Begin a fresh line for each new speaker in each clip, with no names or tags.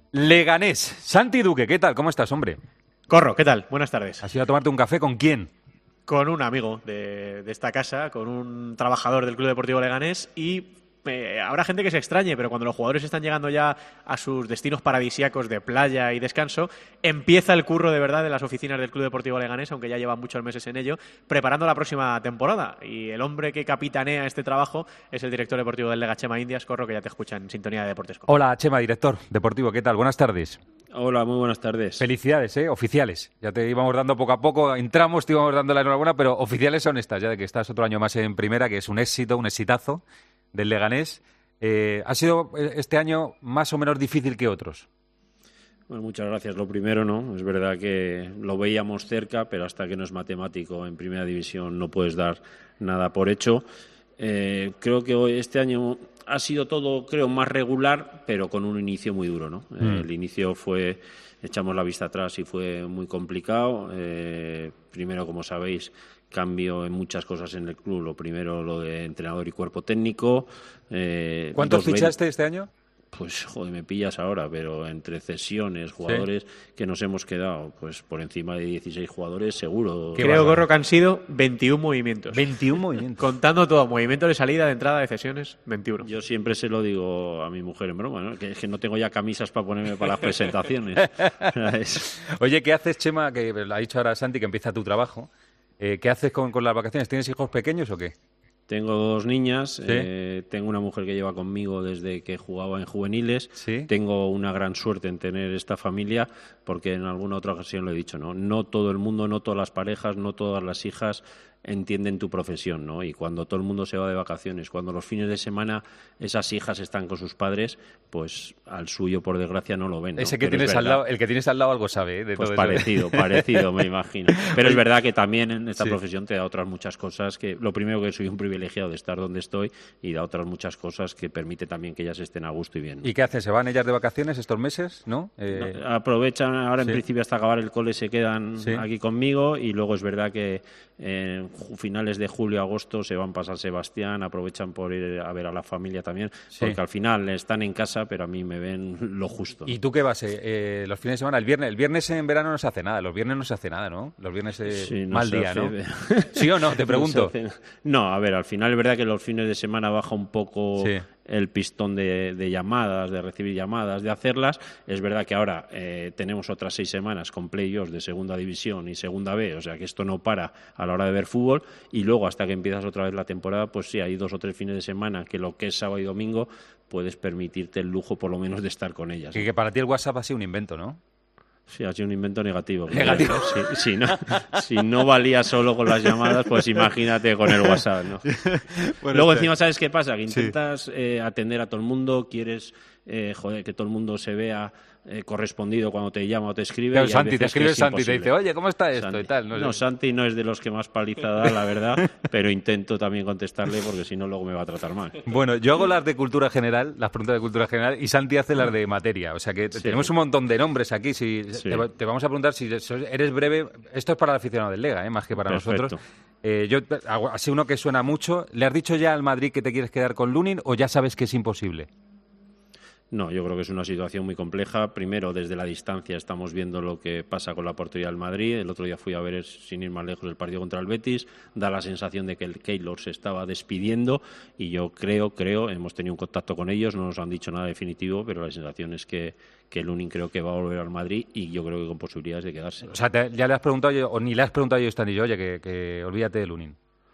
Leganés. Santi Duque, ¿qué tal? ¿Cómo estás, hombre?
Corro, ¿qué tal? Buenas tardes.
¿Has ido a tomarte un café con quién?
Con un amigo de esta casa, con un trabajador del Club Deportivo Leganés y habrá gente que se extrañe, pero cuando los jugadores están llegando ya a sus destinos paradisíacos de playa y descanso, empieza el curro de verdad de las oficinas del Club Deportivo Leganés, aunque ya llevan muchos meses en ello, preparando la próxima temporada. Y el hombre que capitanea este trabajo es el director deportivo del Lega, Chema Indias. Corro, que ya te escucha en Sintonía de Deportes.
Hola, Chema, director deportivo, ¿qué tal? Buenas tardes.
Hola, muy buenas tardes.
Felicidades, oficiales. Ya te íbamos dando poco a poco, entramos, te íbamos dando la enhorabuena, pero oficiales son estas, ya de que estás otro año más en primera, que es un éxito, un exitazo del Leganés. ¿Ha sido este año más o menos difícil que otros?
Bueno, muchas gracias. Lo primero, ¿no? Es verdad que lo veíamos cerca, pero hasta que no es matemático en primera división no puedes dar nada por hecho. Creo que este año ha sido todo, creo, más regular, pero con un inicio muy duro, ¿no? El inicio fue, echamos la vista atrás y fue muy complicado. Primero, como sabéis, cambio en muchas cosas en el club. Lo primero, lo de entrenador y cuerpo técnico.
¿Cuántos fichaste este año?
Pues, joder, me pillas ahora, pero entre cesiones, jugadores que nos hemos quedado, pues por encima de 16 jugadores, seguro.
Creo, Gorro, que han sido 21 movimientos.
21 movimientos.
Contando todo, movimiento de salida, de entrada, de cesiones, 21.
Yo siempre se lo digo a mi mujer en broma, ¿no? Que es que no tengo ya camisas para ponerme para las presentaciones.
Oye, ¿qué haces, Chema? Que lo ha dicho ahora Santi, que empieza tu trabajo. ¿Qué haces con las vacaciones? ¿Tienes hijos pequeños o qué?
Tengo 2 niñas,
¿Sí?
Tengo una mujer que lleva conmigo desde que jugaba en juveniles.
¿Sí?
Tengo una gran suerte en tener esta familia, porque en alguna otra ocasión lo he dicho, ¿no? No todo el mundo, no todas las parejas, no todas las hijas entienden tu profesión, ¿no? Y cuando todo el mundo se va de vacaciones, cuando los fines de semana esas hijas están con sus padres, pues al suyo, por desgracia, no lo ven, ¿no?
Ese que tienes al lado, el que tienes al lado algo sabe, de
pues
todo
parecido, me imagino. Pero es verdad que también en esta profesión te da otras muchas cosas que, lo primero, que soy un privilegiado de estar donde estoy, y da otras muchas cosas que permite también que ellas estén a gusto y bien.
¿Y qué hacen? ¿Se van ellas de vacaciones estos meses, no?
Aprovechan, ahora en principio hasta acabar el cole se quedan aquí conmigo, y luego es verdad que en finales de julio, agosto se van para San Sebastián, aprovechan por ir a ver a la familia también, porque al final están en casa, pero a mí me ven lo justo, ¿no?
¿Y tú qué vas los fines de semana? El viernes en verano no se hace nada, los viernes no se hace nada, ¿no? Los viernes mal día, ¿no? ¿Sí o no? Te pregunto.
No, a ver, al final es verdad que los fines de semana baja un poco el pistón de llamadas, de recibir llamadas, de hacerlas. Es verdad que ahora tenemos otras 6 semanas con playoffs de segunda división y segunda B, o sea que esto no para a la hora de ver fútbol, y luego hasta que empiezas otra vez la temporada, pues sí, hay 2 o 3 fines de semana que lo que es sábado y domingo puedes permitirte el lujo por lo menos de estar con ellas, ¿no?
Y que para ti el WhatsApp ha sido un invento, ¿no?
Sí, ha sido un invento negativo.
¿Negativo?
Sí, si no valía solo con las llamadas, pues imagínate con el WhatsApp, ¿no?
Bueno,
luego encima, ¿sabes qué pasa? Que intentas atender a todo el mundo, quieres que todo el mundo se vea correspondido cuando te llama o te escribe.
Claro,
y
Santi, te escribe Santi, te
imposible.
dice, oye, ¿cómo está esto?
Santi.
Y tal.
No, Santi no es de los que más paliza da, la verdad, pero intento también contestarle, porque si no luego me va a tratar mal.
Bueno, yo hago las de cultura general, las preguntas de cultura general, y Santi hace las de materia. O sea que tenemos un montón de nombres aquí. Te vamos a preguntar si eres breve. Esto es para el aficionado del Lega, más que para nosotros. Yo hago así uno que suena mucho. ¿Le has dicho ya al Madrid que te quieres quedar con Lunin o ya sabes que es imposible?
No, yo creo que es una situación muy compleja. Primero, desde la distancia estamos viendo lo que pasa con la portería del Madrid. El otro día fui a ver, sin ir más lejos, el partido contra el Betis. Da la sensación de que el Keylor se estaba despidiendo, y yo creo, hemos tenido un contacto con ellos, no nos han dicho nada definitivo, pero la sensación es que Lunin creo que va a volver al Madrid, y yo creo que con posibilidades de quedarse.
O sea, ya le has preguntado, o ni le has preguntado yo, Stan y yo, oye, que olvídate de Lunin.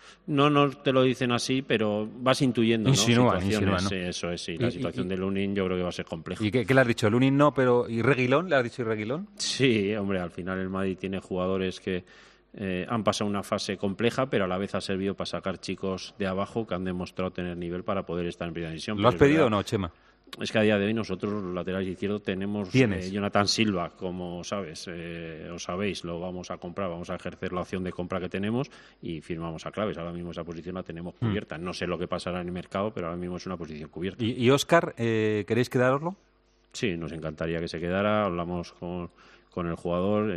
No te lo dicen así, pero vas intuyendo, ¿no?
Insinúa, ¿no?
Eso es, sí. La situación de Lunin yo creo que va a ser compleja.
¿Y qué le has dicho? Lunin no, pero ¿y Reguilón? ¿Le has dicho Reguilón?
Sí, hombre, al final el Madrid tiene jugadores que han pasado una fase compleja, pero a la vez ha servido para sacar chicos de abajo que han demostrado tener nivel para poder estar en primera división.
¿Lo has pedido o no, Chema?
Es que a día de hoy nosotros, los laterales izquierdos, tenemos Jonathan Silva, como sabes, os sabéis, lo vamos a comprar, vamos a ejercer la opción de compra que tenemos y firmamos a Claves. Ahora mismo esa posición la tenemos cubierta. No sé lo que pasará en el mercado, pero ahora mismo es una posición cubierta.
¿Y Óscar, queréis quedároslo?
Sí, nos encantaría que se quedara. Hablamos con el jugador,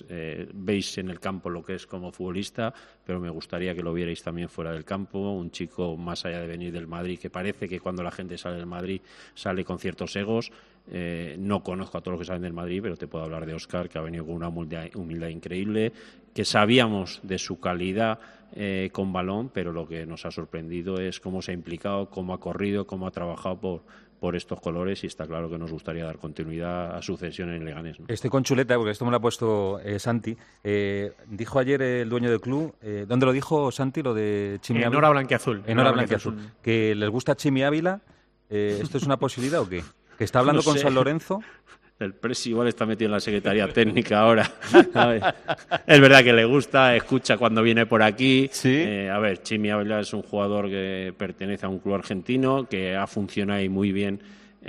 veis en el campo lo que es como futbolista, pero me gustaría que lo vierais también fuera del campo. Un chico, más allá de venir del Madrid, que parece que cuando la gente sale del Madrid sale con ciertos egos. No conozco a todos los que saben del Madrid, pero te puedo hablar de Óscar, que ha venido con una humildad increíble, que sabíamos de su calidad con balón, pero lo que nos ha sorprendido es cómo se ha implicado, cómo ha corrido, cómo ha trabajado por estos colores, y está claro que nos gustaría dar continuidad a su cesión en Leganés, ¿no?
Estoy con chuleta, porque esto me lo ha puesto Santi. Dijo ayer el dueño del club, ¿dónde lo dijo Santi, lo de Chimi Ávila?
En Hora Blanquiazul.
En Hora Blanquiazul. Que les gusta Chimi Ávila. ¿Esto es una posibilidad o qué? ¿Que está hablando con San Lorenzo?
El Presi igual está metido en la Secretaría Técnica ahora. A ver, es verdad que le gusta, escucha cuando viene por aquí.
¿Sí?
A ver, Chimi Ávila es un jugador que pertenece a un club argentino, que ha funcionado ahí muy bien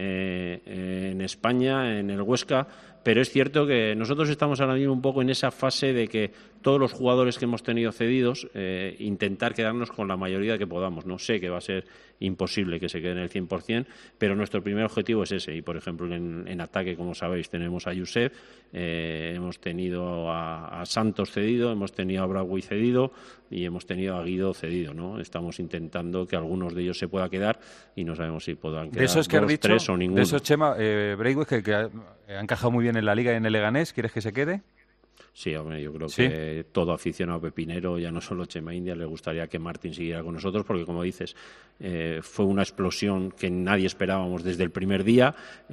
en España, en el Huesca, pero es cierto que nosotros estamos ahora mismo un poco en esa fase de que todos los jugadores que hemos tenido cedidos, intentar quedarnos con la mayoría que podamos. No sé que va a ser imposible que se queden el 100%, pero nuestro primer objetivo es ese. Y, por ejemplo, en ataque, como sabéis, tenemos a Josep, hemos tenido a Santos cedido, hemos tenido a Bragui cedido y hemos tenido a Guido cedido, ¿no? Estamos intentando que algunos de ellos se pueda quedar y no sabemos si podrán quedar
de esos que
dos,
has dicho,
tres o ninguno.
De esos, Chema, Bragui, que ha encajado muy bien en la Liga y en el Leganés, ¿quieres que se quede?
Sí, hombre, yo creo
¿Sí?
que todo aficionado pepinero, ya no solo Chema India, le gustaría que Martín siguiera con nosotros, porque, como dices, fue una explosión que nadie esperábamos desde el primer día.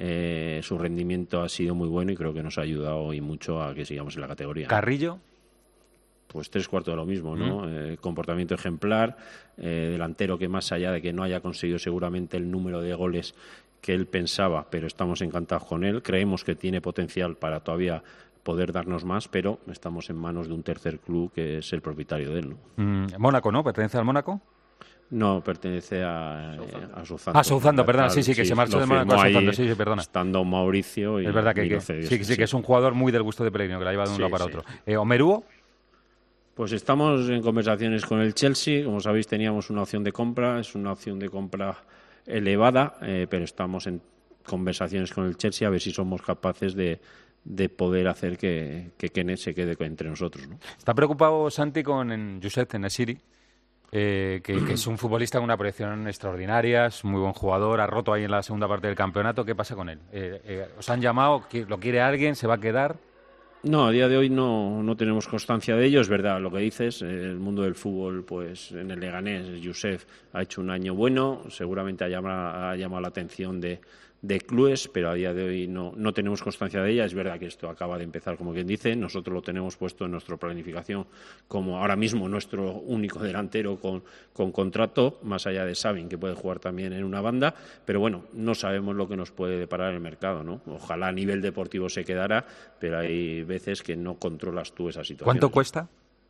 Su rendimiento ha sido muy bueno y creo que nos ha ayudado y mucho a que sigamos en la categoría.
¿Carrillo?
Pues 3/4 de lo mismo, ¿no? Comportamiento ejemplar, delantero que, más allá de que no haya conseguido seguramente el número de goles que él pensaba, pero estamos encantados con él. Creemos que tiene potencial para todavía poder darnos más, pero estamos en manos de un tercer club que es el propietario de él, ¿no?
Mónaco, ¿no? ¿Pertenece al Mónaco?
No, pertenece a Southampton.
Southampton, perdona, sí, que se marchó de Mónaco a Southampton, sí, perdona.
Estando Mauricio y...
Es verdad que es un jugador muy del gusto de Pellegrino, que la lleva de un lado para otro. ¿Omeruo?
Pues estamos en conversaciones con el Chelsea. Como sabéis, teníamos una opción de compra, es una opción de compra elevada, pero estamos en conversaciones con el Chelsea a ver si somos capaces de poder hacer que Kenneth se quede entre nosotros, ¿no?
Está preocupado Santi con Josep Enesiri, que es un futbolista con una proyección extraordinaria, es un muy buen jugador, ha roto ahí en la segunda parte del campeonato. ¿Qué pasa con él? ¿Os han llamado? ¿Lo quiere alguien? ¿Se va a quedar? No,
a día de hoy no tenemos constancia de ello. Es verdad lo que dices, el mundo del fútbol, pues en el Leganés, Josep ha hecho un año bueno, seguramente ha llamado la atención de clubes, pero a día de hoy no tenemos constancia de ella. Es verdad que esto acaba de empezar, como quien dice, nosotros lo tenemos puesto en nuestra planificación como ahora mismo nuestro único delantero con contrato, más allá de Sabin, que puede jugar también en una banda, pero bueno, no sabemos lo que nos puede deparar el mercado, ¿no? Ojalá a nivel deportivo se quedara, pero hay veces que no controlas tú esa situación.
¿Cuánto cuesta?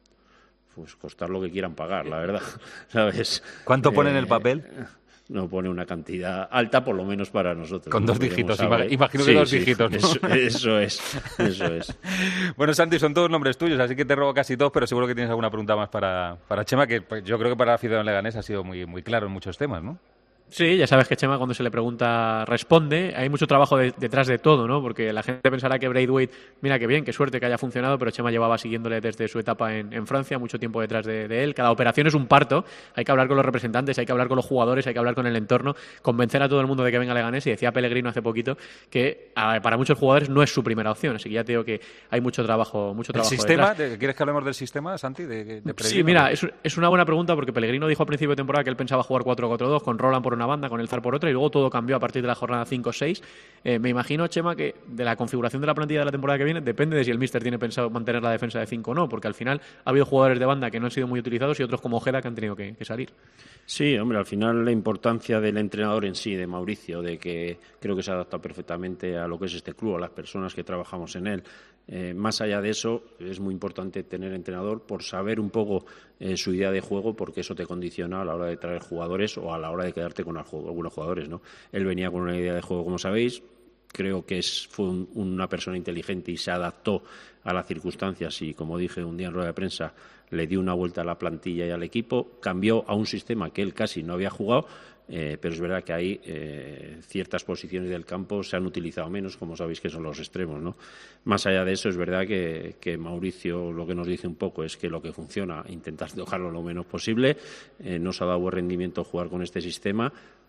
Pues costar lo que quieran pagar, la verdad, ¿sabes?
¿Cuánto pone en el papel?
No pone una cantidad alta, por lo menos para nosotros.
Con 2 dígitos, imagino que 2 dígitos, ¿no?
Eso es.
Bueno, Santi, son todos nombres tuyos, así que te robo casi todos, pero seguro que tienes alguna pregunta más para Chema, que yo creo que para la afición leganés ha sido muy, muy claro en muchos temas, ¿no?
Sí, ya sabes que Chema, cuando se le pregunta, responde. Hay mucho trabajo detrás de todo, ¿no? Porque la gente pensará que Braithwaite, mira qué bien, qué suerte que haya funcionado, pero Chema llevaba siguiéndole desde su etapa en Francia, mucho tiempo detrás de él. Cada operación es un parto. Hay que hablar con los representantes, hay que hablar con los jugadores, hay que hablar con el entorno, convencer a todo el mundo de que venga a Leganés. Y decía Pellegrino hace poquito que para muchos jugadores no es su primera opción. Así que ya te digo que hay mucho trabajo
¿El sistema?
Detrás.
¿Quieres que hablemos del sistema, Santi? De
sí, mira, es una buena pregunta, porque Pellegrino dijo a principio de temporada que él pensaba jugar 4-4-2 con Roland por una banda, con el Zar por otra, y luego todo cambió a partir de la jornada 5-6. Me imagino, Chema, que de la configuración de la plantilla de la temporada que viene depende de si el míster tiene pensado mantener la defensa de 5 o no, porque al final ha habido jugadores de banda que no han sido muy utilizados y otros como Ojeda que han tenido que salir.
Sí, hombre, al final la importancia del entrenador en sí, de Mauricio, de que creo que se adapta perfectamente a lo que es este club, a las personas que trabajamos en él. Más allá de eso, es muy importante tener entrenador por saber un poco su idea de juego, porque eso te condiciona a la hora de traer jugadores o a la hora de quedarte con algunos jugadores, ¿no? Él venía con una idea de juego, como sabéis. Creo que fue una persona inteligente y se adaptó a las circunstancias y, como dije un día en rueda de prensa, le dio una vuelta a la plantilla y al equipo, cambió a un sistema que él casi no había jugado, pero es verdad que ahí ciertas posiciones del campo se han utilizado menos, como sabéis que son los extremos, ¿no? Más allá de eso, es verdad que Mauricio lo que nos dice un poco es que lo que funciona, intentar tocarlo lo menos posible. Nos ha dado buen rendimiento jugar con este sistema.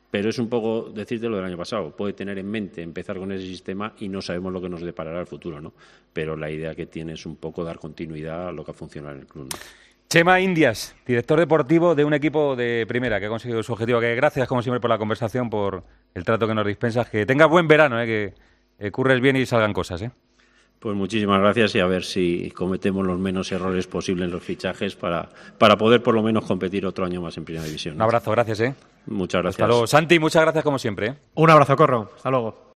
Pero es un poco decirte lo del año pasado. Puede tener en mente empezar con ese sistema y no sabemos lo que nos deparará el futuro, ¿no? Pero la idea que tiene es un poco dar continuidad a lo que ha funcionado en el club, ¿no?
Chema Indias, director deportivo de un equipo de primera que ha conseguido su objetivo. Que gracias, como siempre, por la conversación, por el trato que nos dispensas. Que tengas buen verano, que curres bien y salgan cosas,
Pues muchísimas gracias y a ver si cometemos los menos errores posibles en los fichajes para poder por lo menos competir otro año más en Primera División.
Un abrazo, gracias.
Muchas gracias.
Hasta luego. Santi, muchas gracias como siempre.
Un abrazo, Corro. Hasta luego.